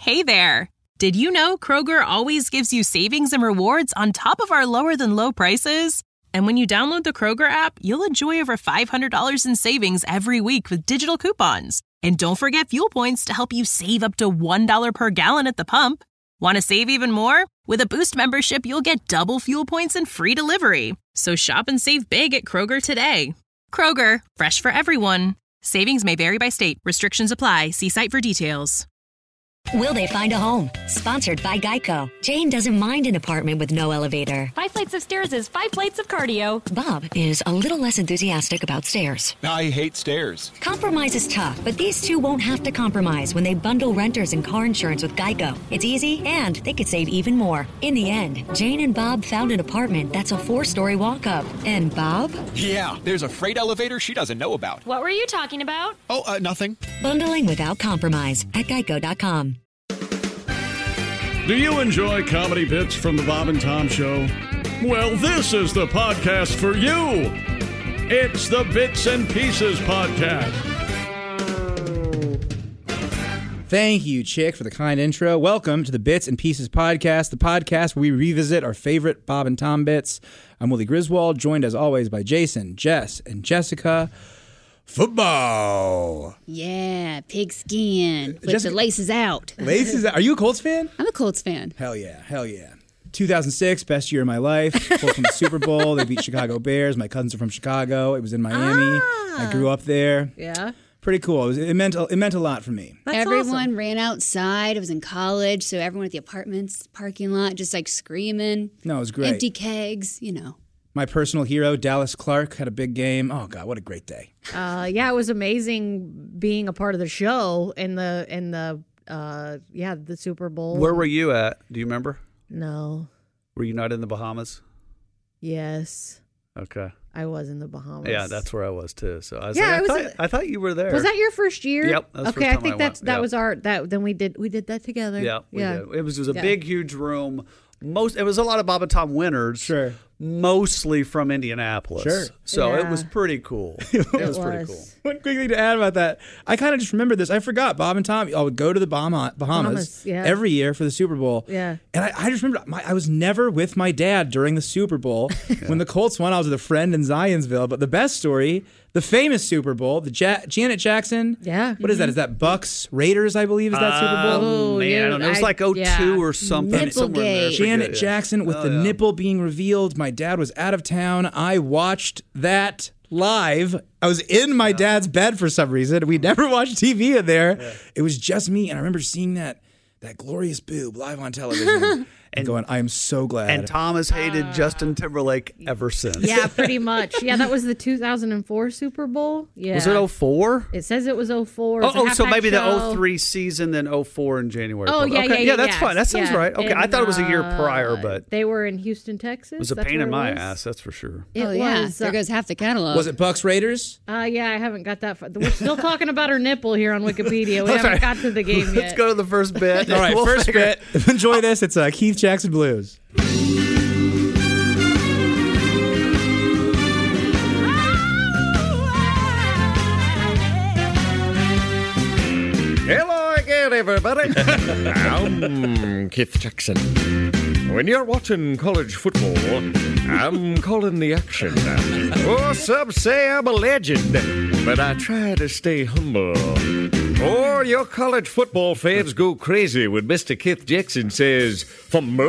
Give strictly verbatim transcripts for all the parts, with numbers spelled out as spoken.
Hey there! Did you know Kroger always gives you savings and rewards on top of our lower-than-low prices? And when you download the Kroger app, you'll enjoy over five hundred dollars in savings every week with digital coupons. And don't forget fuel points to help you save up to one dollar per gallon at the pump. Want to save even more? With a Boost membership, you'll get double fuel points and free delivery. So shop and save big at Kroger today. Kroger, fresh for everyone. Savings may vary by state. Restrictions apply. See site for details. Will they find a home? Sponsored by Geico. Jane doesn't mind an apartment with no elevator. Five flights of stairs is five flights of cardio. Bob is a little less enthusiastic about stairs. I hate stairs. Compromise is tough, but these two won't have to compromise when they bundle renters and car insurance with Geico. It's easy, and they could save even more. In the end, Jane and Bob found an apartment that's a four-story walk-up. And Bob? Yeah, there's a freight elevator she doesn't know about. What were you talking about? Oh, uh, nothing. Bundling without compromise at geico dot com. Do you enjoy comedy bits from the Bob and Tom Show? Well, this is the podcast for you. It's the Bits and Pieces Podcast. Thank you, Chick, for the kind intro. Welcome to the Bits and Pieces Podcast, the podcast where we revisit our favorite Bob and Tom bits. I'm Willie Griswold, joined as always by Jason, Jess, and Jessica. Football. Yeah, pigskin with Jessica, the laces out. Laces out. Are you a Colts fan? I'm a Colts fan. Hell yeah, hell yeah. two thousand six, best year of my life. Colts won the Super Bowl. They beat Chicago Bears. My cousins are from Chicago. It was in Miami. Ah. I grew up there. Yeah. Pretty cool. It, was, it meant it meant a lot for me. That's everyone awesome. Ran outside. I was in college, so everyone at the apartments parking lot just like screaming. No, it was great. Empty kegs, you know. My personal hero, Dallas Clark, had a big game. Oh God, what a great day! Uh, yeah, it was amazing being a part of the show in the in the uh, yeah the Super Bowl. Where were you at? Do you remember? No. Were you not in the Bahamas? Yes. Okay. I was in the Bahamas. Yeah, that's where I was too. So I was yeah, like, I, I, was thought, a, I thought you were there. Was that your first year? Yep. That's okay, the I think I that's went. that yep. was our that then we did we did that together. Yeah, we yeah. did. It was it was a yeah. big, huge room. Most it was a lot of Bob and Tom winners. Sure. Mostly from Indianapolis. Sure. So yeah. it was pretty cool. It was, it was pretty cool. One quick thing to add about that. I kind of just remembered this. I forgot Bob and Tom. I would go to the Bahamas, Bahamas yeah. every year for the Super Bowl. Yeah. And I, I just remember my, I was never with my dad during the Super Bowl. yeah. When the Colts won, I was with a friend in Zionsville. But the best story, the famous Super Bowl, the ja- Janet Jackson. Yeah. What is that? Is that Bucks Raiders, I believe, is that Super Bowl? Oh, man, yeah, I don't know. It was I- like oh two yeah. or something. Somewhere in there. Nipplegate. Janet Forget it. Jackson with Oh, the yeah. nipple being revealed. My dad was out of town. I watched that live. I was in my dad's bed for some reason. We never watched T V in there. Yeah. It was just me, and I remember seeing that that glorious boob live on television. And going, I am so glad. And Tom has hated uh, Justin Timberlake ever since. Yeah, pretty much. Yeah, that was the two thousand four Super Bowl. Yeah. Was it oh four? It says it was oh four. Oh, oh so maybe show. the oh three season, then oh four in January. Oh, yeah, okay. yeah, yeah. Yeah, that's yes. fine. That sounds yeah. right. Okay, and, I thought it was a year uh, prior, but. They were in Houston, Texas. It was a that's pain in my was. ass, that's for sure. It oh, yeah. was. There goes half the catalog. Was it Bucks Raiders? Uh, yeah, I haven't got that far. We're still talking about her nipple here on Wikipedia. We haven't right. got to the game yet. Let's go to the first bit. All right, we'll first figure. bit. Enjoy this. It's uh, Keith Jackson Blues. Hello again, everybody. I'm Keith Jackson. When you're watching college football, I'm calling the action. Oh, some say I'm a legend, but I try to stay humble. Or your college football fans go crazy when Mister Keith Jackson says, fumble.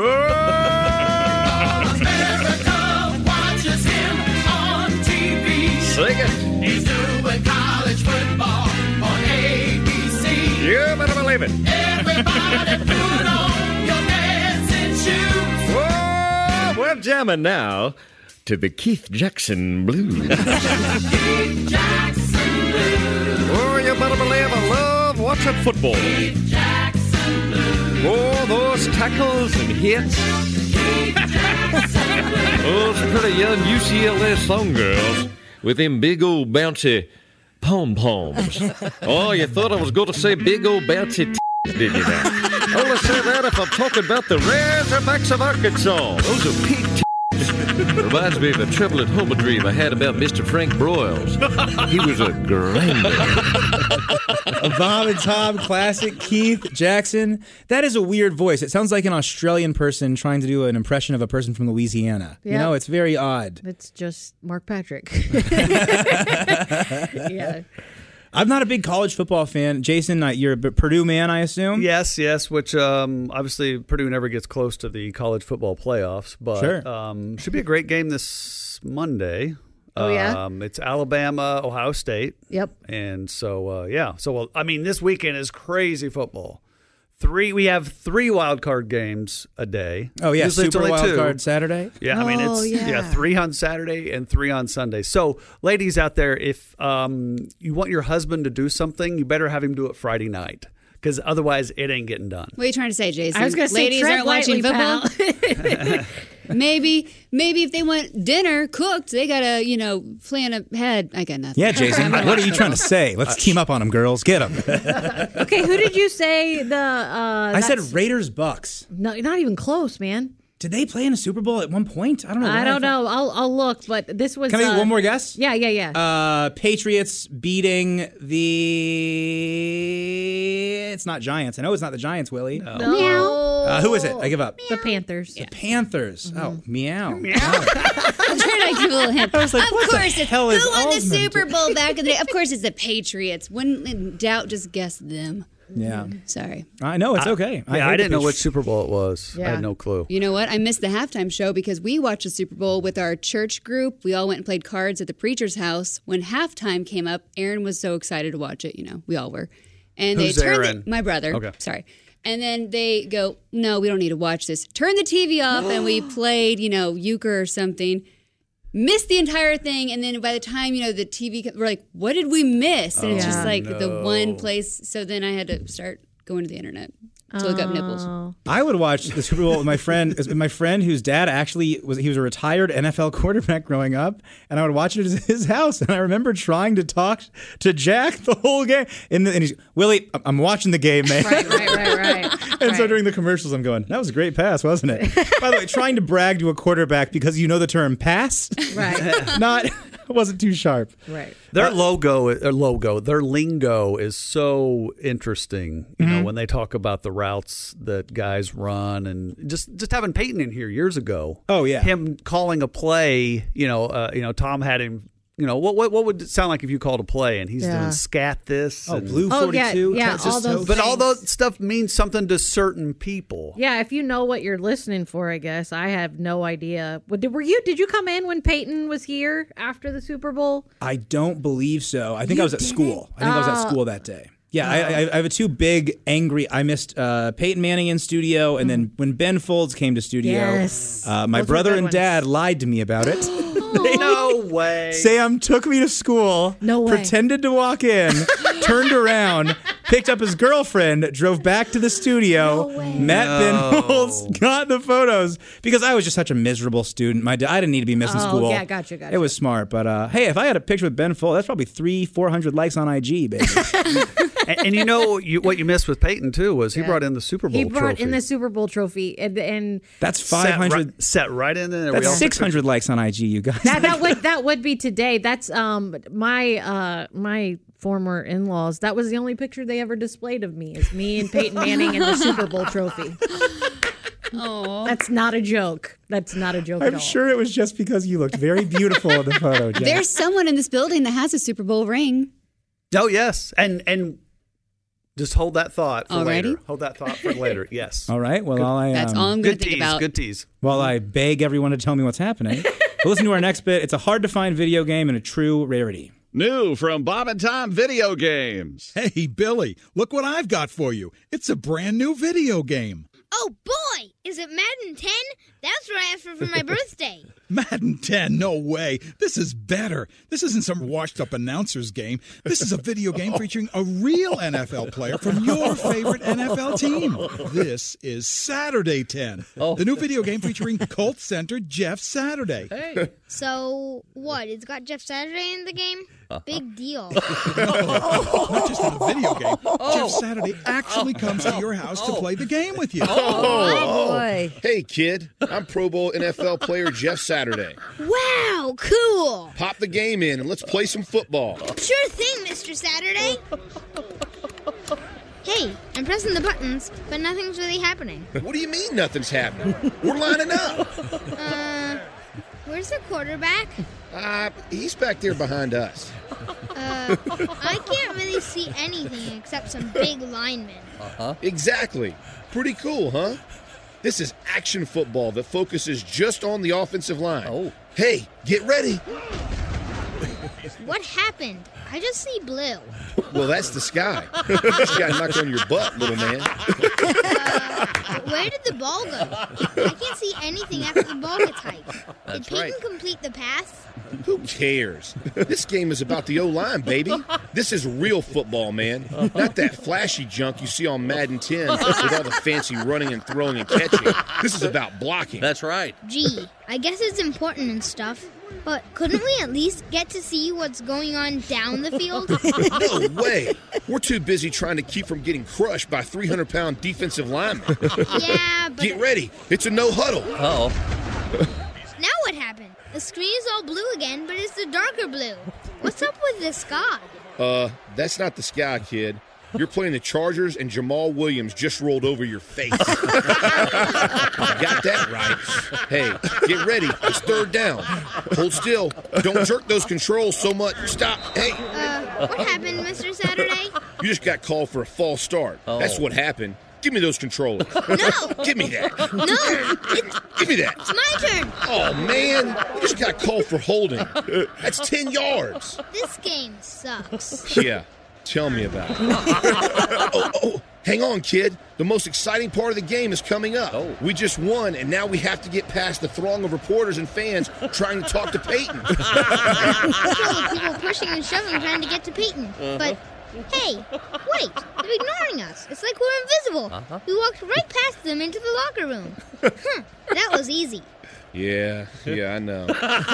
America watches him on T V. Sing it. He's doing college football on A B C. You better believe it. Everybody put on your dancing shoes. Whoa, we're jamming now to the Keith Jackson Blues. Keith Jackson Blues. Oh, you better believe I love watching football. Keith Jackson Blues. Oh, those tackles and hits. Keith Jackson Blues. Those pretty young U C L A song girls with them big old bouncy pom-poms. Oh, you thought I was going to say big old bouncy t***s, did you now? Only say that if I'm talking about the Razorbacks of Arkansas. Those are peak t***s. Reminds me of a trouble at home dream I had about Mister Frank Broyles. He was a grinder. A Bob and Tom classic. Keith Jackson. That is a weird voice. It sounds like an Australian person trying to do an impression of a person from Louisiana. Yeah. You know, it's very odd. It's just Mark Patrick. Yeah. I'm not a big college football fan. Jason, uh, you're a Purdue man, I assume? Yes, yes, which um, obviously Purdue never gets close to the college football playoffs, but Sure. um, should be a great game this Monday. Oh, yeah? Um, it's Alabama, Ohio State. Yep. And so, uh, yeah. So, well, I mean, this weekend is crazy football. Three, we have three wild card games a day. Oh, yeah, Usually it's Super only Wild two. Card Saturday? Yeah, I mean, Oh, it's yeah. yeah. three on Saturday and three on Sunday. So, ladies out there, if um, you want your husband to do something, you better have him do it Friday night, because otherwise it ain't getting done. What are you trying to say, Jason? I was going to say, ladies tread aren't watching lightly, football. pal. maybe, maybe if they want dinner cooked, they gotta, you know, plan ahead. I got nothing. Yeah, Jason. what are you trying to say? Let's team up on them, girls. Get them. Okay, who did you say the? Uh, I said that's- Raiders Bucks. No, not even close, man. Did they play in a Super Bowl at one point? I don't know. I don't know. I'll I'll look, but this was. Can I uh, get one more guess? Yeah, yeah, yeah. Uh, Patriots beating the. It's not Giants. I know it's not the Giants, Willie. no. Uh, who is it? I give up. The Panthers. The Panthers. Oh, meow. I'm trying to give a little hint. I was like, of what the course, it's hell who is won the Osmond? Super Bowl back in the day? Of course, it's the Patriots. When in doubt, just guess them. Yeah. Sorry. I know, it's okay. Yeah, I, hate didn't the know which Patri- Super Bowl it was. I Yeah. had no clue. You know what? I missed the halftime show because we watched the Super Bowl with our church group. We all went and played cards at the preacher's house. When halftime came up, Aaron was so excited to watch it. You know, we all were. And Who's they turned Aaron? The, my brother. Okay. Sorry. And then they go, no, we don't need to watch this. Turn the T V off, and we played, you know, euchre or something. Missed the entire thing, and then by the time, you know, the T V, we're like, what did we miss? And it's Oh, just like no. the one place. So then I had to start going to the internet to look up nipples. Oh. I would watch the Super Bowl with my friend, my friend whose dad actually was, he was a retired N F L quarterback growing up, and I would watch it at his house. And I remember trying to talk to Jack the whole game. And, the, and he's, Willie, I'm watching the game, man. Right, right, right, right. And so Right. during the commercials, I'm going, that was a great pass, wasn't it? By the way, trying to brag to a quarterback because you know the term pass, Right. not, wasn't too sharp. Right. Their logo, their logo, their lingo is so interesting. You know, when they talk about the routes that guys run, and just just having Peyton in here years ago. Oh, yeah. him calling a play. You know, uh, you know, Tom had him. You know, what what what would it sound like if you called a play and he's Yeah. doing scat this? Oh, and- Blue Oh, yeah, forty-two. yeah, Texas all those- Toast. But all things. that stuff means something to certain people. Yeah, if you know what you're listening for, I guess I have no idea. But did, were you? Did you come in when Peyton was here after the Super Bowl? I don't believe so. I think You I was at didn't? school. I think I was at Oh. school that day. Yeah, I, I, I have a two big angry. I missed uh, Peyton Manning in studio, and then when Ben Folds came to studio, Yes. uh, my Those were brother good and ones. dad lied to me about it. No way. Sam took me to school, No way. pretended to walk in, turned around, picked up his girlfriend, drove back to the studio, met Ben Folds, got the photos because I was just such a miserable student. My dad, I didn't need to be missing Oh, school. yeah, gotcha, gotcha. It was smart, but uh, hey, if I had a picture with Ben Folds, that's probably three, four hundred likes on I G, baby. and, and you know you, what you missed with Peyton too was he Yeah. brought in the Super Bowl He brought trophy. in the Super Bowl trophy, and, and That's Set five hundred. right, set right in there. We That's all took six hundred likes on I G, you guys. that that would that would be today. That's um my uh my former in-laws. That was the only picture they ever displayed of me, is me and Peyton Manning and the Super Bowl trophy. Oh, That's not a joke. That's not a joke at I'm all. sure it was just because you looked very beautiful in the photo, Jack. there's someone in this building that has a Super Bowl ring. Oh yes, and and just hold that thought for Already? later. Hold that thought for later. Yes. All right. Well, all I That's um, all I'm going Good to think tease. about. Good tease. while I beg everyone to tell me what's happening. But listen to our next bit. It's a hard to find video game and a true rarity. New from Bob and Tom Video Games. Hey, Billy, look what I've got for you. It's a brand new video game. Oh, boy! Is it Madden ten? That's what I asked for for my birthday. Madden ten, no way. This is better. This isn't some washed-up announcer's game. This is a video game featuring a real N F L player from your favorite N F L team. This is Saturday ten, the new video game featuring Colts center Jeff Saturday. So, what? It's got Jeff Saturday in the game? Big deal. No, not just in a video game. Oh. Jeff Saturday actually comes to your house to play the game with you. Oh, boy. Hey, kid. I'm Pro Bowl N F L player Jeff Saturday. Wow, cool. Pop the game in and let's play some football. Sure thing, Mister Saturday. Hey, I'm pressing the buttons, but nothing's really happening. What do you mean nothing's happening? We're lining up. Uh, where's the quarterback? Uh, he's back there behind us. Uh, I can't really see anything except some big linemen. Uh-huh. Exactly. Pretty cool, huh? This is action football that focuses just on the offensive line. Oh. Hey, get ready. What happened? I just see blue. Well, that's the sky. You just got knocked on your butt, little man. Uh, where did the ball go? I can't see anything after the ball gets hiked. That's Did Peyton right. complete the pass? Who cares? This game is about the O-line, baby. This is real football, man. Not that flashy junk you see on Madden ten with all the fancy running and throwing and catching. This is about blocking. That's right. Gee, I guess it's important and stuff. But couldn't we at least get to see what's going on down the field? No way. We're too busy trying to keep from getting crushed by three hundred pound defensive linemen. Yeah, but... Get ready. It's a no huddle. Uh-oh. Now what happened? The screen is all blue again, but it's the darker blue. What's up with the sky? Uh, that's not the sky, kid. You're playing the Chargers, and Jamal Williams just rolled over your face. You got that right. Hey, get ready. It's third down. Hold still. Don't jerk those controls so much. Stop. Hey. Uh, what happened, Mister Saturday? You just got called for a false start. Oh. That's what happened. Give me those controllers. No. Give me that. No. Give, give me that. It's my turn. Oh, man. You just got called for holding. That's ten yards. This game sucks. Yeah. Tell me about it. oh, oh, hang on, kid. The most exciting part of the game is coming up. Oh. We just won, and now we have to get past the throng of reporters and fans trying to talk to Peyton. Full of people pushing and shoving trying to get to Peyton. Uh-huh. But, hey, wait. They're ignoring us. It's like we're invisible. Uh-huh. We walked right past them into the locker room. Hmm, that was easy. Yeah, yeah, I know.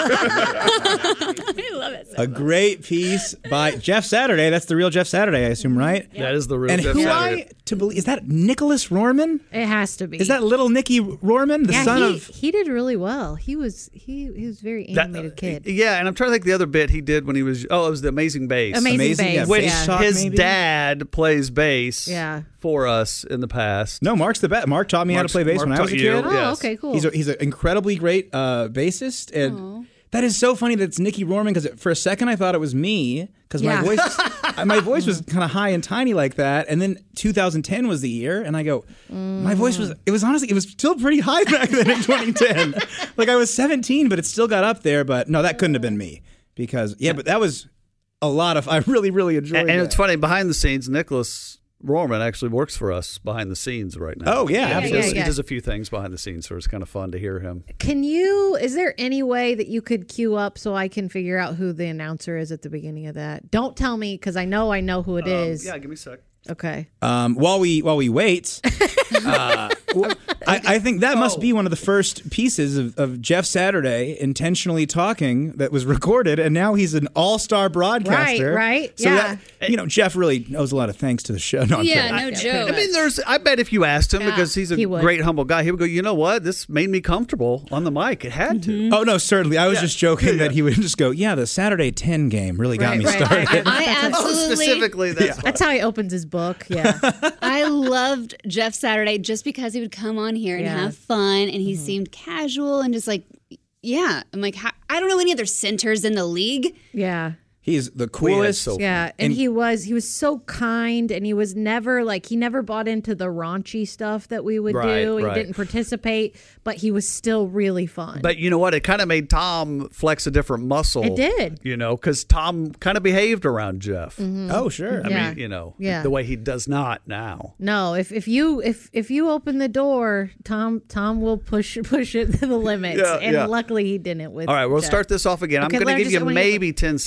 I love it. A great piece by Jeff Saturday. That's the real Jeff Saturday, I assume, right? That is the real And Jeff who Saturday. I to believe is that Nicholas Rohrman? It has to be. Is that little Nicky Rohrman, the yeah, son he, of? he did really well. He was he he was a very That- animated kid. Yeah, and I'm trying to think the other bit he did when he was. Oh, it was the Amazing Bass. Amazing, Amazing, bass. yeah, Which bass talk, his maybe? dad plays bass Yeah. for us in the past. No, Mark's the best. Mark taught me Mark's- how to play bass Mark when I was a taught you. kid. Oh, Yes. okay, cool. He's a, he's an incredibly great uh, bassist, and that is so funny that it's Nicky Rohrman. Because for a second I thought it was me because Yeah. my voice my voice was kind of high and tiny like that. And then two thousand ten was the year, and I go, my voice was it was honestly it was still pretty high back then in twenty ten. Like I was seventeen, but it still got up there. But no, that couldn't have been me because yeah, but that was a lot of I really really enjoyed. And, and that. it's funny, behind the scenes, Nicholas Rohrman actually works for us behind the scenes right now. Oh, yeah, he does, absolutely. he does a few things behind the scenes, so it's kind of fun to hear him. Can you? Is there any way that you could queue up so I can figure out who the announcer is at the beginning of that? Don't tell me because I know I know who it Um, is. yeah, give me a sec. Okay. Um, while we while we wait, uh, w- I, I think that must be one of the first pieces of, of Jeff Saturday intentionally talking that was recorded, and now he's an all-star broadcaster. Right, right, So yeah. that, you know, Jeff really knows a lot of thanks to the show. No, I'm Yeah, kidding. no joke. I mean, there's. I bet if you asked him, Yeah, because he's a he would. great, humble guy, he would go, you know what? This made me comfortable on the mic. It had to. Oh no, certainly. I was Yeah. just joking Yeah, yeah. that he would just go, "Yeah, the Saturday ten game really got Right, me right, started." right. I Oh, absolutely. specifically, that's why. That's how he opens his book. Yeah. I loved Jeff Saturday just because he would come on here and Yeah. have fun, and he seemed casual and just like, yeah. I'm like, how, I don't know any other centers in the league. Yeah. He's the We had coolest. so- Yeah, and, And- he was he was so kind, and he was never like he never bought into the raunchy stuff that we would Right, do. He right. didn't participate, but he was still really fun. But you know what? It kind of made Tom flex a different muscle. It did. You know, because Tom kind of behaved around Jeff. Oh sure. I Yeah. mean, you know, Yeah. the way he does not now. No, if, if you if if you open the door, Tom Tom will push push it to the limits. Yeah, and yeah. luckily he didn't with All right, we'll Jeff. start this off again. Okay, I'm going let to me give just- you I wanna get- maybe ten seconds.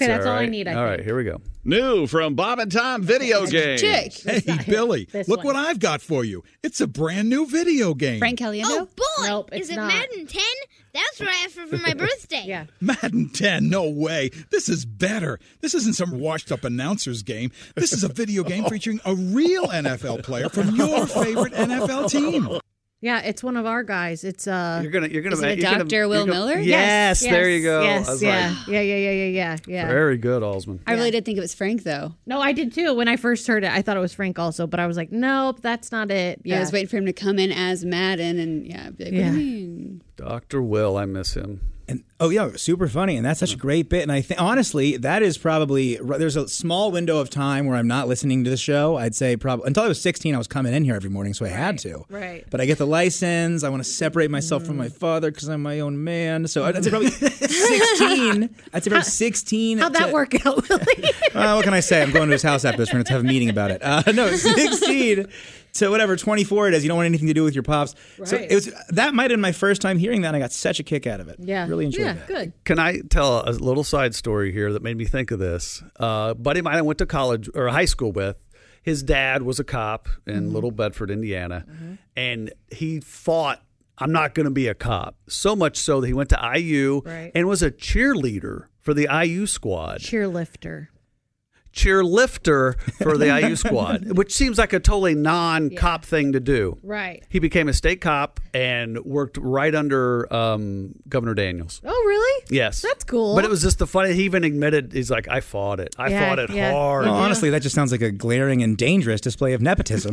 Okay, that's all I right? need, I all think. right, here we go. New from Bob and Tom Video Games. Chick. Hey, Billy, This look one. what I've got for you. It's a brand new video game. Frank Caliendo? Oh, boy. Nope, Is it's it not. Madden ten? That's what I asked for for my birthday. Yeah. Madden ten, no way. This is better. This isn't some washed up announcer's game. This is a video game featuring a real N F L player from your favorite N F L team. Yeah, it's one of our guys. It's uh You're gonna, you're gonna. Is it a you're gonna- Doctor Will you're gonna- Miller? Yes, there you go. I Yes, was yeah. like, yeah, yeah, yeah, yeah, yeah, yeah. very good, Osmond. I really did think it was Frank, though. No, I did too. When I first heard it, I thought it was Frank also, but I was like, nope, that's not it. Yeah. Yeah, I was waiting for him to come in as Madden and, yeah, be like, what Yeah. do you mean? Doctor Will, I miss him. And oh yeah, super funny, and that's such a great bit. And I think honestly, that is probably there's a small window of time where I'm not listening to the show. I'd say probably until I was sixteen, I was coming in here every morning, so I had to. Right. But I get the license. I want to separate myself mm. from my father because I'm my own man. So I'd say probably sixteen. I'd say probably sixteen. How'd that to, work out, Willie? uh, what can I say? I'm going to his house after this. We're going to have a meeting about it. Uh, no, sixteen. So whatever, twenty-four it is. You don't want anything to do with your pops. Right. So it was that might have been my first time hearing that, and I got such a kick out of it. Yeah. Really enjoyed yeah, that. good. Can I tell a little side story here that made me think of this? Uh, buddy of mine I went to college or high school with. His dad was a cop in mm-hmm. Little Bedford, Indiana, mm-hmm. and he fought, I'm not going to be a cop. So much so that he went to I U right. and was a cheerleader for the I U squad. Cheerlifter. Cheerlifter for the I U squad, which seems like a totally non-cop yeah. thing to do. Right. He became a state cop and worked right under um, Governor Daniels. Oh, really? Yes. That's cool. But it was just the funny. He even admitted, he's like, I fought it. I yeah, fought it yeah. hard. Well, honestly, that just sounds like a glaring and dangerous display of nepotism.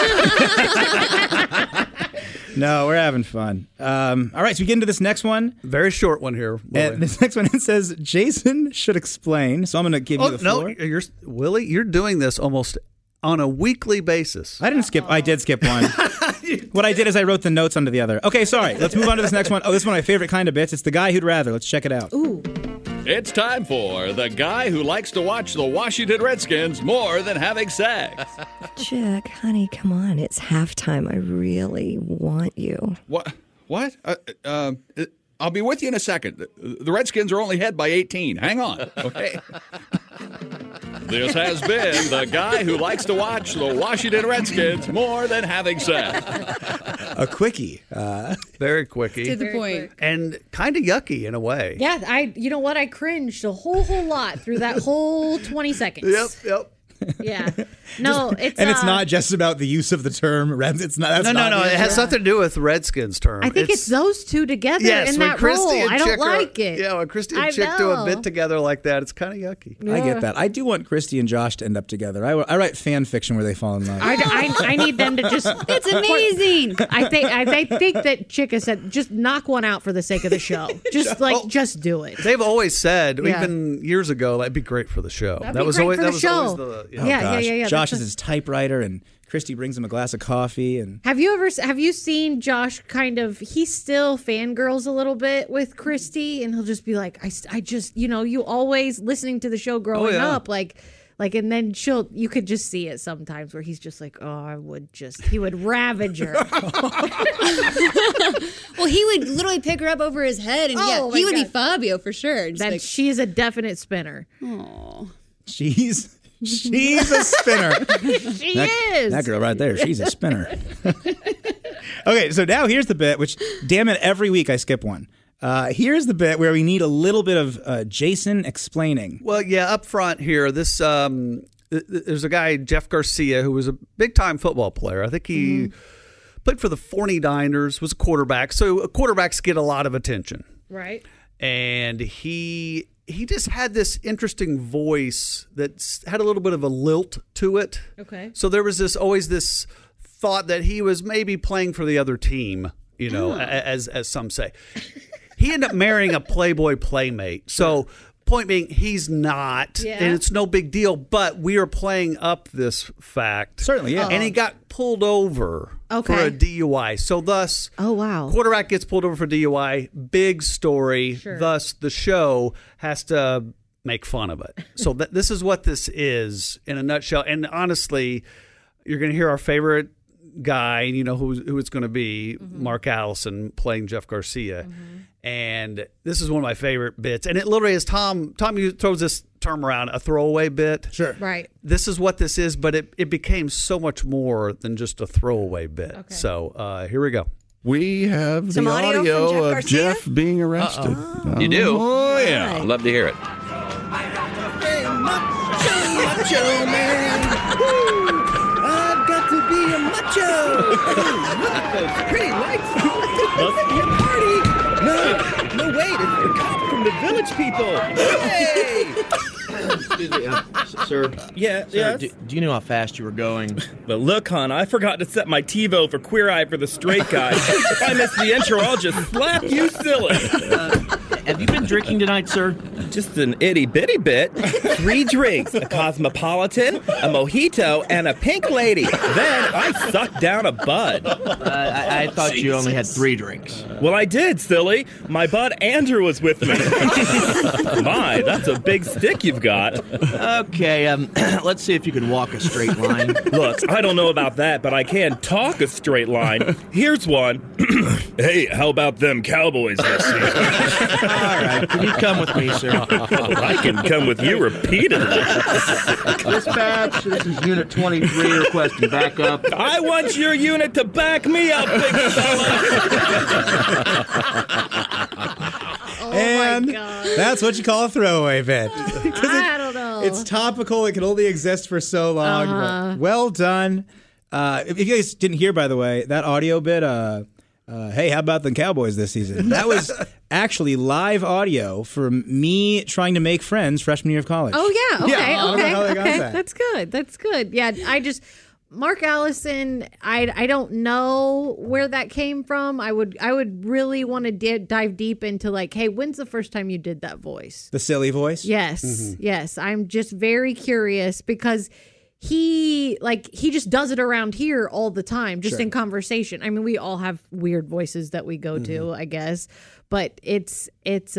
No, we're having fun. Um, all right, so we get into this next one. Very short one here. And this next one, it says, Jason should explain. So I'm going to give oh, you the no, floor. You're, Willie, you're doing this almost on a weekly basis. I didn't skip. I did skip one. What I did is I wrote the notes onto the other. Okay, sorry. Let's move on to this next one. Oh, this is one of my favorite kind of bits. It's the guy who'd rather. Let's check it out. Ooh. It's time for the guy who likes to watch the Washington Redskins more than having sex. Chick, honey, come on. It's halftime. I really want you. What? What? Uh, uh, I'll be with you in a second. The Redskins are only ahead by eighteen. Hang on, okay? This has been the guy who likes to watch the Washington Redskins more than having sex. A quickie. Uh, Very quickie. To the point. And kind of yucky in a way. Yeah, I. You know what? I cringed a whole, whole lot through that whole twenty seconds. Yep, yep. Yeah. No, it's and it's uh, not just about the use of the term Reds. It's not. That's no, not no, no. the It has issue. nothing to do with Redskins term. I think it's, it's those two together yes, in when that Christy role. and I don't Chick are- like it. Yeah, when Christy and I Chick do a know. bit together like that, it's kind of yucky. I get that. I do want Christy and Josh to end up together. I, I write fan fiction where they fall in love. I, I, I need them to just. It's amazing. I think I they think that Chica said just knock one out for the sake of the show. Just like Oh. just do it. They've always said, Yeah. even years ago, that'd be great for the show. That'd that be was great always for that the was show. always the you know. Oh, Yeah, yeah, gosh. yeah, yeah. Josh That's is his typewriter, and Christy brings him a glass of coffee. And Have you ever have you seen Josh kind of he still fangirls a little bit with Christy and he'll just be like I, I just you know you always listening to the show growing Oh, yeah. up like like and then she'll you could just see it sometimes where he's just like oh I would just he would ravage her. Well, he would literally pick her up over his head, and Oh, yeah, my he would be God. Fabio for sure. Just Then like, she is a definite spinner. Aw. she's she's a spinner. She that, is. That girl right there, she's a spinner. Okay, so now here's the bit, which, damn it, every week I skip one. Uh, here's the bit where we need a little bit of uh, Jason explaining. Well, yeah, up front here, this um, th- th- there's a guy, Jeff Garcia, who was a big-time football player. I think he mm-hmm. played for the forty-niners, was a quarterback. So quarterbacks get a lot of attention. Right. And he he just had this interesting voice that had a little bit of a lilt to it. Okay. So there was this always this thought that he was maybe playing for the other team, you know, Oh. a- as as some say. He ended up marrying a Playboy playmate. So point being, he's not, Yeah. and it's no big deal, but we are playing up this fact. Certainly, yeah. And he got pulled over Okay. for a D U I. So thus, Oh wow. quarterback gets pulled over for D U I, big story. Sure. Thus, the show has to make fun of it. So th- this is what this is in a nutshell. And honestly, you're going to hear our favorite guy, and you know who, who it's going to be, Mm-hmm. Mark Allison playing Jeff Garcia. And this is one of my favorite bits. And it literally is Tom, Tom throws this term around a throwaway bit. Sure. Right. This is what this is, but it, it became so much more than just a throwaway bit. Okay. So uh, here we go. We have Some the audio audio, from Jeff of Garcia? Jeff being arrested. Uh-oh. You do? Oh, yeah. Right. I'd love to hear it. Macho man. Woo! I've got to be a macho. Ooh, look at those pretty lights. Must be a party. No, no, wait. It's the cop from the Village People. Hey! Excuse me, uh, s- sir. Yeah, Sir, yes? do, do you know how fast you were going? But look, hon, I forgot to set my TiVo for Queer Eye for the Straight Guy. If I miss the intro, I'll just slap you silly. Uh, have you been drinking tonight, sir? Just an itty-bitty bit. Three drinks, a Cosmopolitan, a Mojito, and a Pink Lady. Then I sucked down a bud. Uh, I, I thought you only had three drinks. Well, I did, silly. My bud Andrew was with me. My, that's a big stick you've got. Okay, um, let's see if you can walk a straight line. Look, I don't know about that, but I can talk a straight line. Here's one. Hey, how about them Cowboys this year? All right, can you come with me, sir? I can come with you repeatedly. Dispatch, this is Unit twenty-three requesting backup. I want your unit to back me up, big fella. and that's what you call a throwaway bit. I don't know. It's topical. It can only exist for so long. Uh-huh. But well done. Uh, if you guys didn't hear, by the way, that audio bit, uh, uh, hey, how about the Cowboys this season? That was actually live audio from me trying to make friends freshman year of college. Oh, yeah. Okay. Yeah, I don't know okay. how they got okay. that. That's good. That's good. Yeah. I just, Mark Allison, I, I don't know where that came from. I would I would really want to di- dive deep into like, hey, when's the first time you did that voice? The silly voice? Yes. Mhm. Yes. I'm just very curious because he like he just does it around here all the time, just Sure. in conversation. I mean, we all have weird voices that we go to, Mm-hmm. I guess. But it's it's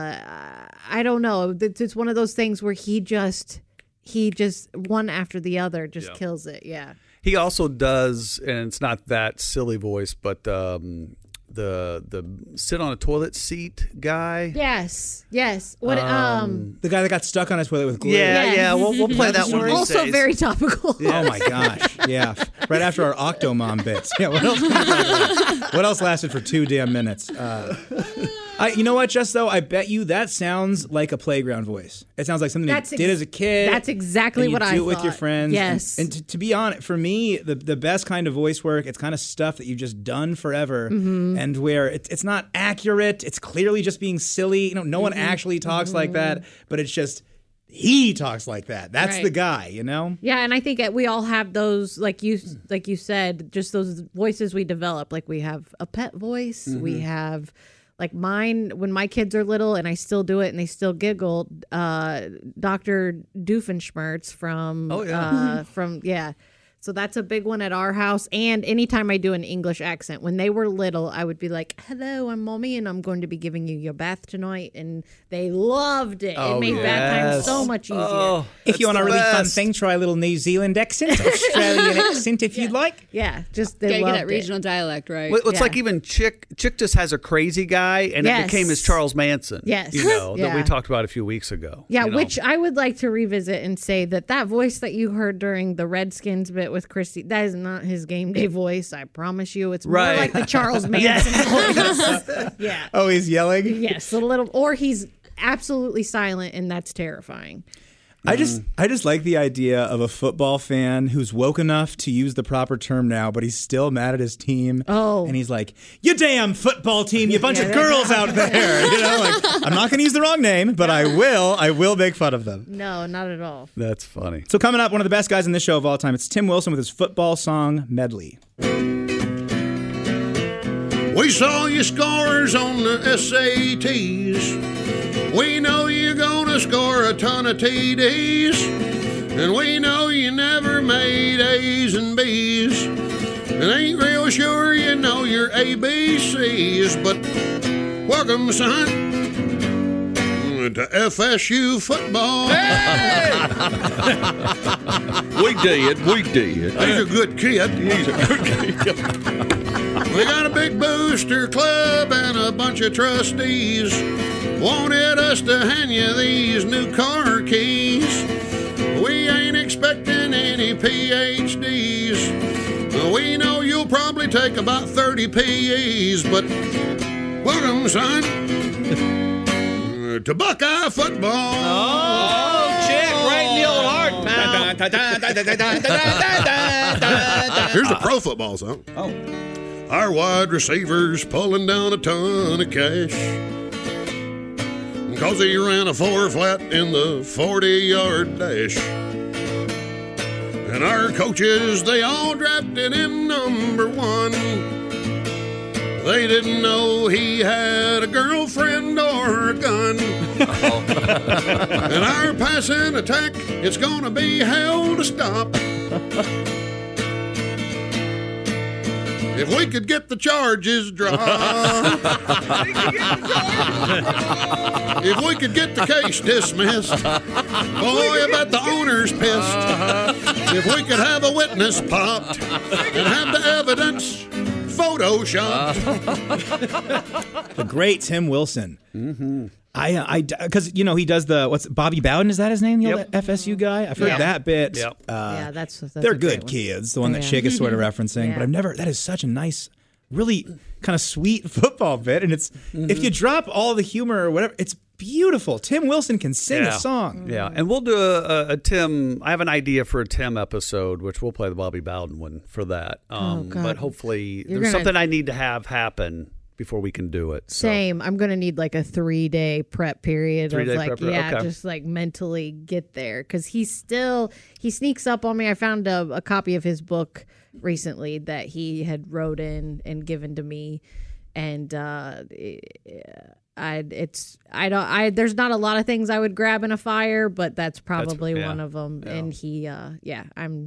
uh I don't know. It's, it's one of those things where he just he just one after the other just Yeah. kills it. Yeah. He also does, and it's not that silly voice, but um, the the sit on a toilet seat guy. Yes. Yes. What um, The guy that got stuck on his toilet with glue. Yeah, yeah. We'll, we'll play that one. of these also days. very topical. Oh my gosh! Yeah, right after our Octomom bits. Yeah, what else? Can we talk about? What else lasted for two damn minutes? Uh, I, you know what, Jess? Though I bet you that sounds like a playground voice. It sounds like something That's you ex- did as a kid. that's exactly and you what do I it with your thought. friends. Yes. And, and to, to be honest, for me, the the best kind of voice work, it's kind of stuff that you've just done forever, Mhm. and where it's it's not accurate. It's clearly just being silly. You know, no one Mhm. actually talks like that, but it's just he talks like that. That's Right. the guy. You know. Yeah, and I think that we all have those, like you, like you said, just those voices we develop. Like we have a pet voice. We Mhm. have, like mine when my kids are little, and I still do it, and they still giggle. Uh, Doctor Doofenshmirtz from, Oh, yeah. uh, from yeah. So that's a big one at our house. And anytime I do an English accent, when they were little, I would be like, "Hello, I'm Mommy, and I'm going to be giving you your bath tonight." And they loved it. Oh, it made bath time yes. so much easier. Oh, If you want a really fun best. thing, try a little New Zealand accent, Australian accent if you'd like. Yeah, just they Gotta get loved that it. regional dialect right. Well, it's Yeah. like even Chick Chick just has a crazy guy, and Yes. it became his Charles Manson. Yes. you know that we Yeah. talked about a few weeks ago. Yeah, you know? which I would like to revisit and say that that voice that you heard during the Redskins bit with Christy, that is not his game day voice. I promise you, it's Right. more like the Charles Manson voice. Yeah. Oh, he's yelling? Yes, a little, or he's absolutely silent, and that's terrifying. I just I just like the idea of a football fan who's woke enough to use the proper term now, but he's still mad at his team. Oh. And he's like, "You damn football team, you bunch of girls out there." You know, like I'm not going to use the wrong name, but I will. I will make fun of them. No, not at all. That's funny. So coming up, one of the best guys in this show of all time, it's Tim Wilson with his football song medley. We saw your scores on the S A Ts. We know you're gonna score a ton of T Ds. And we know you never made A's and B's. And ain't real sure you know your A B Cs. But welcome, son, to F S U football. We did, we did. He's a good kid. He's a good kid. We got a big booster club and a bunch of trustees wanted us to hand you these new car keys. We ain't expecting any P H Ds. We know you'll probably take about thirty P Es, but welcome, son, to Buckeye football. Oh, check right in the old heart, pal. Here's the pro football song. Oh. Our wide receivers pulling down a ton of cash because he ran a four flat in the forty-yard dash. And our coaches, they all drafted him number one. They didn't know he had a girlfriend or a gun. And our passing attack, it's gonna be hell to stop. If we could get the charges dropped. If we could get the case dismissed. Boy, I bet the owner's pissed. If we could have a witness popped and have the evidence photoshopped. The great Tim Wilson. Mm-hmm. I, I, because you know he does the what's Bobby Bowden, is that his name? The Yep. old F S U guy. I've heard Yeah. that bit. Yep. Uh, Yeah, that's- that's they're a great good one. kids. The one that Yeah. Chick is sort of referencing, Yeah. but I've never. That is such a nice, really kind of sweet football bit, and it's Mm-hmm. if you drop all the humor or whatever, it's beautiful. Tim Wilson can sing yeah. a song. Yeah, and we'll do a, a, a Tim. I have an idea for a Tim episode, which we'll play the Bobby Bowden one for that. Um, God. but hopefully, You're there's gonna- something I need to have happen before we can do it. So. Same. I'm gonna need like a three day prep period Three-day of like prep period, yeah, okay. just like mentally get there because he's still he sneaks up on me. I found a, a copy of his book recently that he had wrote in and given to me, and uh, I it's I don't I there's not a lot of things I would grab in a fire, but that's probably yeah, one of them. yeah. And he uh yeah I'm.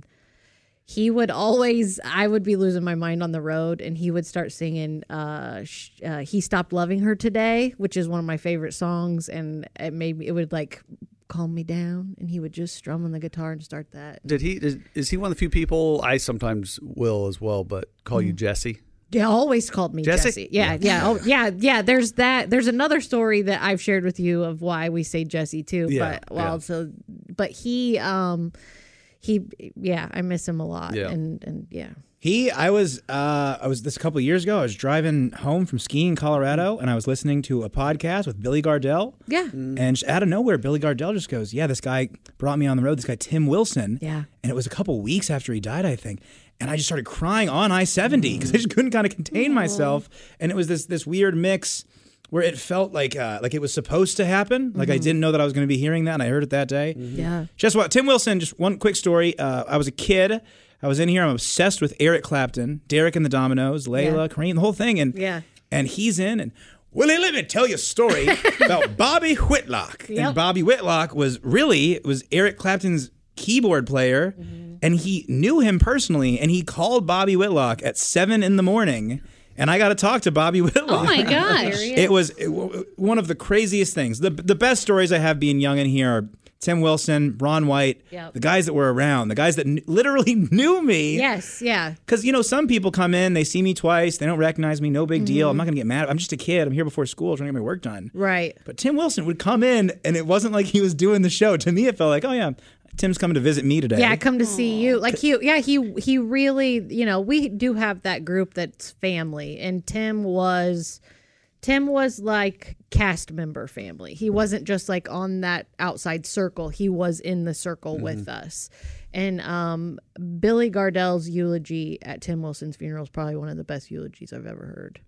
He would always, I would be losing my mind on the road, and he would start singing, uh, sh- uh, He Stopped Loving Her Today, which is one of my favorite songs, and it made me, it would like calm me down, and he would just strum on the guitar and start that. Did he? Is, is he one of the few people I sometimes will as well, but call you Jesse? Yeah, always called me Jesse? Jesse. Yeah, yeah, oh, yeah, yeah. There's that. There's another story that I've shared with you of why we say Jesse too. Yeah, but well, yeah. so, but he, um, he, yeah, I miss him a lot, Yeah. and and yeah. He, I was, uh, I was this a couple of years ago. I was driving home from skiing in Colorado, and I was listening to a podcast with Billy Gardell. Yeah. And just out of nowhere, Billy Gardell just goes, "Yeah, this guy brought me on the road. This guy Tim Wilson." Yeah. And it was a couple weeks after he died, I think. And I just started crying on I seventy because I just couldn't kind of contain myself. And it was this this weird mix where it felt like uh, like it was supposed to happen. Like I Mhm. didn't know that I was going to be hearing that, and I heard it that day. Yeah. Just what Tim Wilson. Just one quick story. Uh, I was a kid. I was in here. I'm obsessed with Eric Clapton, Derek and the Dominoes, Layla, Yeah. Kareem, the whole thing. And Yeah. and he's in. And Willie, let me tell you a story about Bobby Whitlock. Yep. And Bobby Whitlock was really was Eric Clapton's keyboard player, and he knew him personally. And he called Bobby Whitlock at seven in the morning. And I got to talk to Bobby Whitlock. Oh my gosh. It was it, w- one of the craziest things. The the best stories I have being young in here are Tim Wilson, Ron White, Yep. the guys that were around, the guys that kn- literally knew me. Yes, yeah. Because, you know, some people come in, they see me twice, they don't recognize me, no big deal. Mhm. I'm not going to get mad. I'm just a kid. I'm here before school trying to get my work done. Right. But Tim Wilson would come in, and it wasn't like he was doing the show. To me, it felt like, oh, yeah, Tim's coming to visit me today. Yeah, come to see you. Like he, yeah, he he really, you know, we do have that group that's family, and Tim was, Tim was like cast member family. He wasn't just like on that outside circle. He was in the circle with us. And um, Billy Gardell's eulogy at Tim Wilson's funeral is probably one of the best eulogies I've ever heard.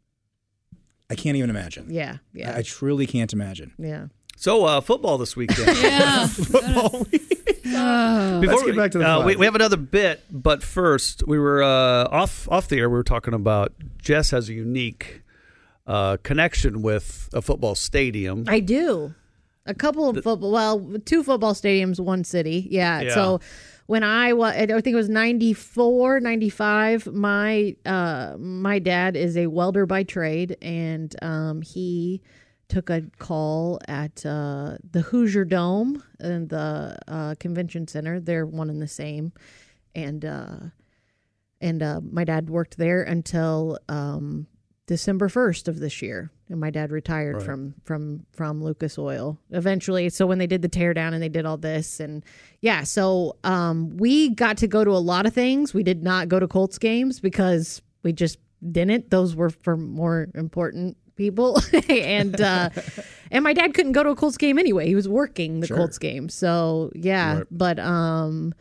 I can't even imagine. Yeah, yeah, I, I truly can't imagine. yeah. So uh, football this weekend. Yeah. Football Oh. Let's get back to the uh, flag. we, we have another bit, but first we were uh, off off the air. We were talking about Jess has a unique uh, connection with a football stadium. I do. A couple of football, well, two football stadiums, one city. Yeah. Yeah. So when I was, I think it was ninety-four, ninety-five, my uh, my dad is a welder by trade, and um, he took a call at uh, the Hoosier Dome and the uh, Convention Center. They're one and the same. And uh, And uh, my dad worked there until um, December first of this year. And my dad retired Right. from from from Lucas Oil eventually. So when they did the teardown and they did all this, and yeah, so um, we got to go to a lot of things. We did not go to Colts games because we just didn't. Those were for more important people, and uh, and my dad couldn't go to a Colts game anyway. He was working the Sure. Colts game, so yeah. Right. But um,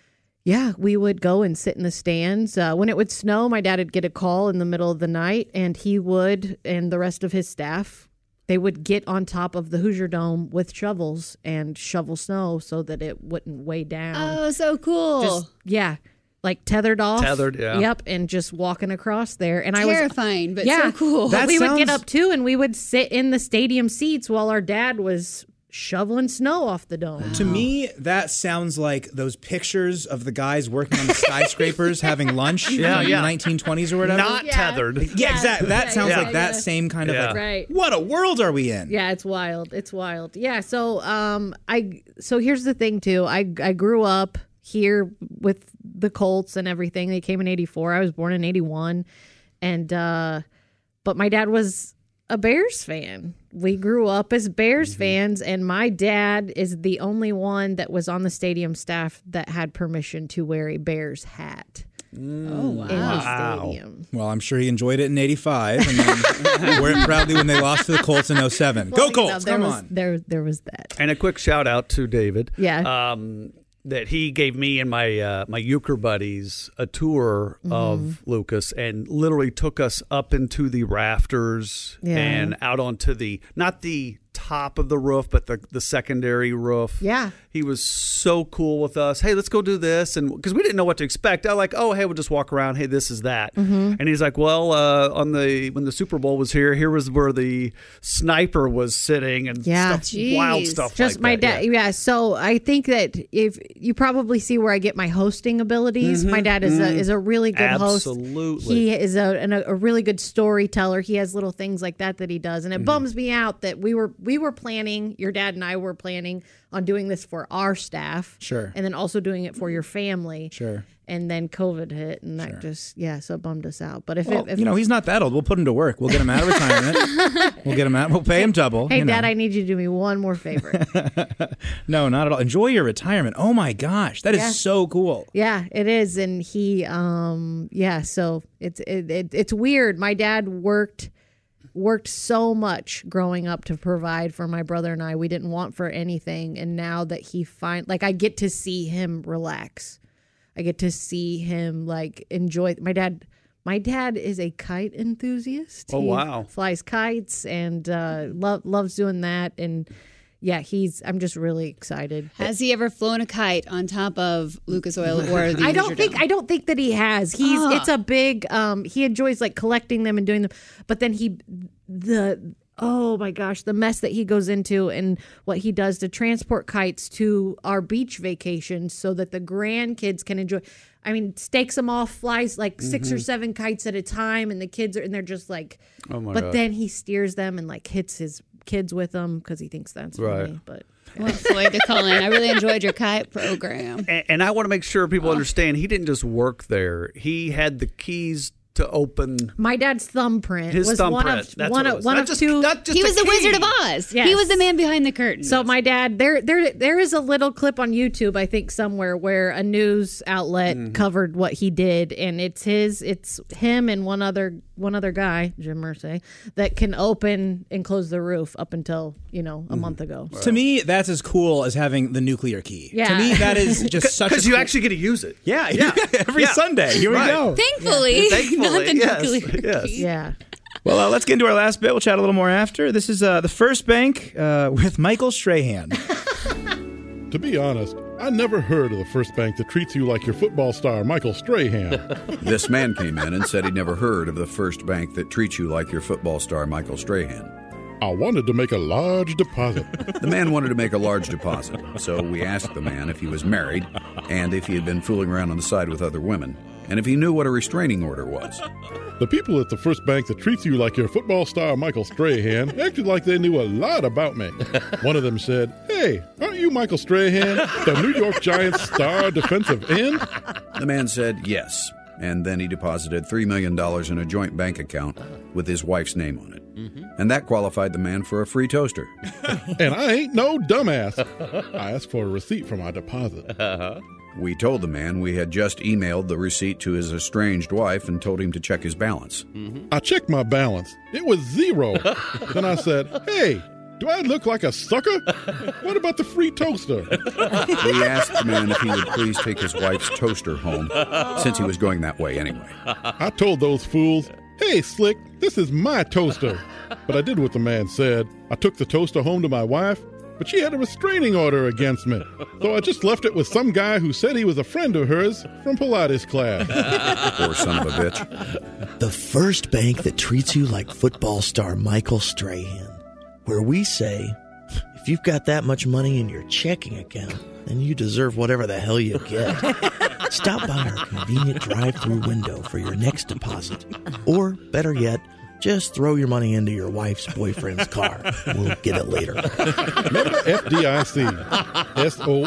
yeah, we would go and sit in the stands. Uh, when it would snow, my dad would get a call in the middle of the night, and he would, and the rest of his staff, they would get on top of the Hoosier Dome with shovels and shovel snow so that it wouldn't weigh down. Oh, so cool. Just, yeah. Like tethered off. Tethered, yeah. Yep, and just walking across there. And I was Terrifying, but yeah, so cool. That we would get sounds- up too, and we would sit in the stadium seats while our dad was shoveling snow off the dome. To me, that sounds like those pictures of the guys working on the skyscrapers having lunch Yeah, in yeah. the nineteen twenties or whatever. Not tethered. Yeah, exactly. That Yeah, sounds yeah, like that yeah. same kind of Yeah. like, Right. what a world are we in? Yeah, it's wild. It's wild. Yeah. So, um, I so here's the thing too. I I grew up here with the Colts and everything. They came in eighty-four. I was born in eighty-one, and uh, but my dad was a Bears fan. We grew up as Bears fans, and my dad is the only one that was on the stadium staff that had permission to wear a Bears hat. Oh, wow. In the stadium. Well, I'm sure he enjoyed it in eighty-five and then wore it proudly when they lost to the Colts in oh seven. Well, Go you know, Colts, there come was, on. There, there was that. And a quick shout out to David. Yeah. Um, that he gave me and my uh, my euchre buddies a tour Mm-hmm. of Lucas and literally took us up into the rafters Yeah. and out onto the not the top of the roof but the the secondary roof. Yeah. He was so cool with us. Hey, let's go do this, and because we didn't know what to expect, I like, oh, hey, we'll just walk around. Hey, this is that. Mm-hmm. And he's like, well, uh, on the when the Super Bowl was here, here was where the sniper was sitting and Yeah. stuff, wild Jeez. stuff. Just like my that. dad. Yeah. Yeah. So I think that if you probably see where I get my hosting abilities, my dad is a is a really good host. Absolutely. He is a an, a really good storyteller. He has little things like that that he does, and it bums me out that we were we were planning. Your dad and I were planning on doing this for our staff, Sure. and then also doing it for your family. Sure. And then COVID hit, and that just yeah, so it bummed us out. But if, Well, it, if you know, he's not that old. We'll put him to work. We'll get him out of retirement. We'll get him out. We'll pay him double. hey, you know. Dad, I need you to do me one more favor. No, not at all. Enjoy your retirement. Oh my gosh, that is Yeah. so cool. Yeah, it is, and he, um, yeah. So it's it, it, it's weird. My dad worked worked so much growing up to provide for my brother and I. We didn't want for anything, and now that he find like I get to see him relax. I get to see him like enjoy. My dad, my dad is a kite enthusiast. Oh, He wow. flies kites and uh, lo- loves doing that, and yeah, he's. I'm just really excited. Has he ever flown a kite on top of Lucas Oil or the I don't Hoosier think Dome? I don't think that he has. He's Ah. it's a big um he enjoys like collecting them and doing them, but then he the oh my gosh, the mess that he goes into and what he does to transport kites to our beach vacations so that the grandkids can enjoy. I mean, stakes them off, flies like six or seven kites at a time, and the kids are and they're just like Oh my but God. then he steers them and like hits his kids with them because he thinks that's Right. funny. But Well, Floyd to call in. I really enjoyed your kite program. And, and I want to make sure people Oh. understand he didn't just work there. He had the keys to open. my dad's thumbprint His was one thumbprint. of That's one what it of was. one Not of just- two. not just He a was the key. Wizard of Oz. He Yes. was the man behind the curtain. So my dad, there, there, there is a little clip on YouTube, I think somewhere, where a news outlet Mm-hmm. covered what he did, and it's his, it's him and one other, one other guy, Jim Mersey, that can open and close the roof up until you know Mm-hmm. a month ago. To me, that's as cool as having the nuclear key. Yeah. To me, that is just such a Because you cool- actually get to use it. Yeah, yeah. Every Yeah. Sunday. Here Right. we go. Thankfully, Thankfully, not the yes, nuclear yes. key. Yeah. Well, uh, let's get into our last bit. We'll chat a little more after. This is uh, the First Bank uh, with Michael Strahan. To be honest, I never heard of the first bank that treats you like your football star, Michael Strahan. This man came in and said he'd never heard of the first bank that treats you like your football star, Michael Strahan. I wanted to make a large deposit. The man wanted to make a large deposit, so we asked the man if he was married and if he had been fooling around on the side with other women, and if he knew what a restraining order was. The people at the first bank that treats you like your football star, Michael Strahan, acted like they knew a lot about me. One of them said, "Hey, aren't you Michael Strahan, the New York Giants star defensive end?" The man said yes, and then he deposited three million dollars in a joint bank account with his wife's name on it. Mm-hmm. And that qualified the man for a free toaster. And I ain't no dumbass. I asked for a receipt for my deposit. Uh-huh. We told the man we had just emailed the receipt to his estranged wife and told him to check his balance. Mm-hmm. I checked my balance. It was zero. Then I said, hey, do I look like a sucker? What about the free toaster? We asked the man if he would please take his wife's toaster home, since he was going that way anyway. I told those fools, hey, Slick, this is my toaster. But I did what the man said. I took the toaster home to my wife, but she had a restraining order against me. So I just left it with some guy who said he was a friend of hers from Pilates class. Poor son of a bitch. The first bank that treats you like football star Michael Strahan, where we say, if you've got that much money in your checking account, then you deserve whatever the hell you get. Stop by our convenient drive-through window for your next deposit. Or, better yet, just throw your money into your wife's boyfriend's car. We'll get it later. Remember F D I C. S O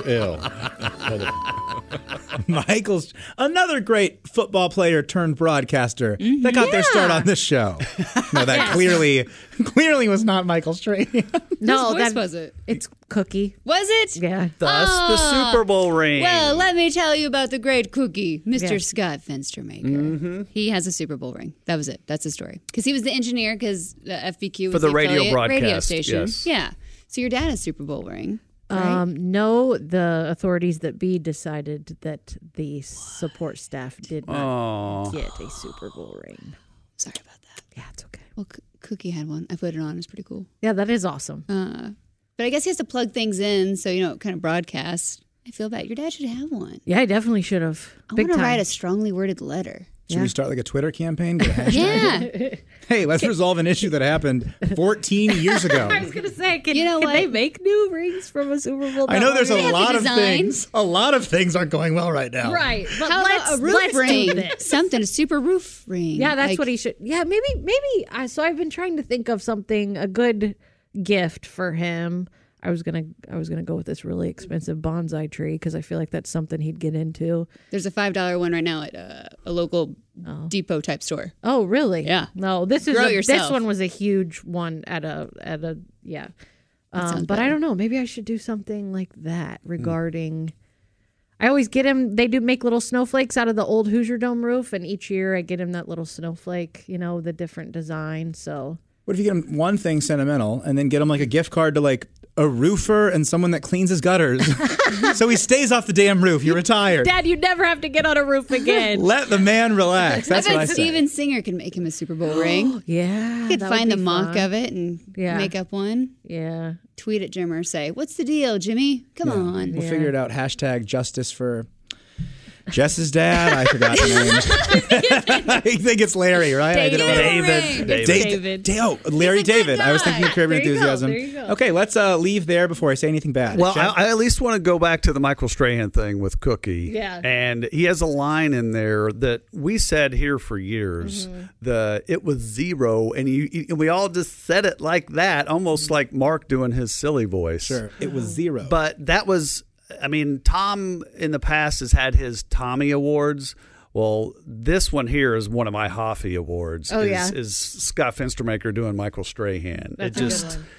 L. Michael's another great football player turned broadcaster Mm-hmm. that got Yeah. their start on this show. No, that Yes. clearly clearly was not Michael Strahan. No, Whose voice that was it? It's Cookie. Was it? Yeah. Thus, the Ah. Super Bowl ring. Well, let me tell you about the great Cookie, Mister Yeah. Scott Fenstermaker. Mm-hmm. He has a Super Bowl ring. That was it. That's his story. Because he was the engineer because the F B Q was For the radio affiliate radio broadcast, station. yes. Yeah. So your dad has Super Bowl ring. Right? Um, no, the authorities that be decided that the support staff did not Aw. get a Super Bowl ring. Sorry about that. Yeah, it's okay. Well, C- Cookie had one. I put it on. It's pretty cool. Yeah, that is awesome. Uh, but I guess he has to plug things in so, you know, it kind of broadcasts. I feel bad. Your dad should have one. Yeah, I definitely should have. I Big want to time. write a strongly worded letter. Should we start like a Twitter campaign? Get a hashtag? Yeah. Hey, let's resolve an issue that happened fourteen years ago. I was gonna say, can, You know can what? they make new rings from a Super Bowl? I know there's They a have the lot of designs. things. A lot of things aren't going well right now. right, but How let's about a roof let's do ring? this. Something, a super roof ring. Yeah, that's Like, what he should. Yeah, maybe, maybe. I so I've been trying to think of something, a good gift for him. I was gonna, I was gonna go with this really expensive bonsai tree because I feel like that's something he'd get into. There's a five dollar one right now at uh, a local depot type store. Oh, really? Yeah. No, this is Grow a, yourself. this one was a huge one at a at a yeah. Um, sounds but I better. don't know. Maybe I should do something like that regarding. I always get him. They do make little snowflakes out of the old Hoosier Dome roof, and each year I get him that little snowflake. You know, the different design. So What if you get him one thing sentimental and then get him like a gift card to like a roofer and someone that cleans his gutters so he stays off the damn roof? You're retired. Dad, you never have to get on a roof again. Let the man relax. That's I what bet I say. Steven Singer can make him a Super Bowl ring. Yeah, He could that would find the be mock fun. of it and Yeah. make up one. Yeah. Tweet at Jim or say, "What's the deal, Jimmy? Come on." We'll figure it out. Hashtag justice for Jess's dad. I forgot the name. I think it's Larry, right? I did it right. David. Da- David. Da- oh, Larry David. I was thinking of Curb Your There you go, Enthusiasm. there you go. Okay, let's uh, leave there before I say anything bad. Well, Jeff? I, I at least want to go back to the Michael Strahan thing with Cookie. Yeah. And he has a line in there that we said here for years. Mm-hmm. The it was zero, and you, you- we all just said it like that, almost like Mark doing his silly voice. Sure, it was zero. But that was, I mean, Tom in the past has had his Tommy Awards. Well, this one here is one of my Hoffy Awards. Oh, is, yeah. is Scott Fenstermaker doing Michael Strahan. That's it a good just, one.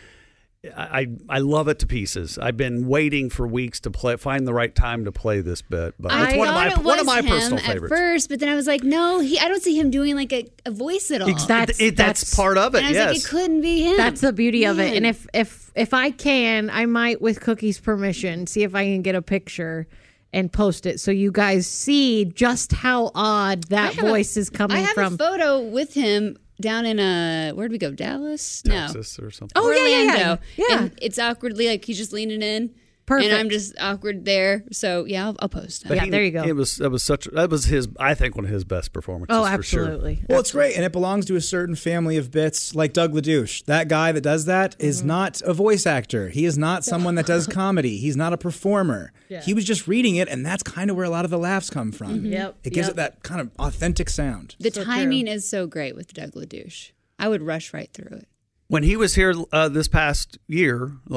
I I love it to pieces. I've been waiting for weeks to play, find the right time to play this bit, but I it's one of thought my it was one of my him personal at favorites. first, but then I was like, no, he. I don't see him doing like a, a voice at all. Ex- That's- it- that's part of it, And I was yes. like, it couldn't be him. That's the beauty of it. Man. And if if if I can, I might, with Cookie's permission, see if I can get a picture and post it so you guys see just how odd that have a- voice is coming I have from. a photo with him down in uh where'd we go? Dallas? Texas or something. No. Oh, yeah, yeah, yeah. Orlando. Yeah. And it's awkwardly like he's just leaning in. Perfect. And I'm just awkward there. So yeah, I'll, I'll post that. But Yeah, he- there you go. It was that was such that was his I think one of his best performances. Oh, for sure. absolutely. Well, it's great, and it belongs to a certain family of bits, like Doug LaDouche. That guy that does that is Mm-hmm. not a voice actor. He is not someone that does comedy. He's not a performer. Yeah. He was just reading it, and that's kind of where a lot of the laughs come from. Mm-hmm. Yep, It gives yep. it that kind of authentic sound. The So timing true. is so great with Doug LaDouche. I would rush right through it. When he was here uh, this past year, like, what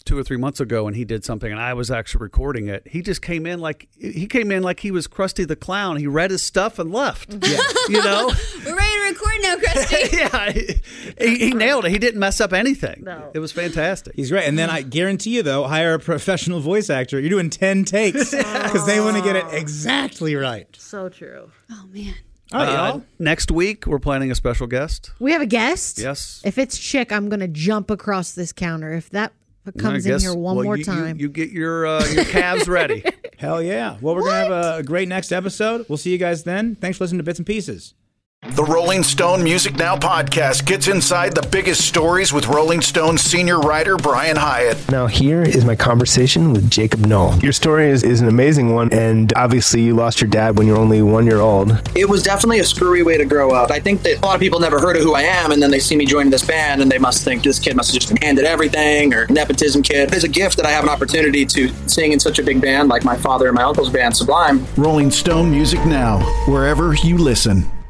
two or three months ago, and he did something, and I was actually recording it. He just came in like he came in like he was Krusty the Clown. He read his stuff and left. Yeah. You know, we're ready to record now, Krusty. yeah, he, he nailed it. He didn't mess up anything. No. It was fantastic. He's great. And then I guarantee you, though, hire a professional voice actor. You're doing ten takes because they want to get it exactly right. So true. Oh man. All right, uh, y'all. Next week, we're planning a special guest. We have a guest? Yes. If it's chick, I'm going to jump across this counter. If that comes I guess, in here one well, more you, time. You, you get your uh, your calves ready. Hell yeah. Well, we're going to have a, a great next episode. We'll see you guys then. Thanks for listening to Bits and Pieces. The Rolling Stone Music Now podcast gets inside the biggest stories with Rolling Stone senior writer Brian Hyatt. Now here is my conversation with Jacob Knoll. Your story is, is an amazing one, and obviously you lost your dad when you were only one year old. It was definitely a screwy way to grow up. I think that a lot of people never heard of who I am, and then they see me joining this band, and they must think this kid must have just been handed everything, or nepotism kid. It's a gift that I have an opportunity to sing in such a big band like my father and my uncle's band, Sublime. Rolling Stone Music Now, wherever you listen.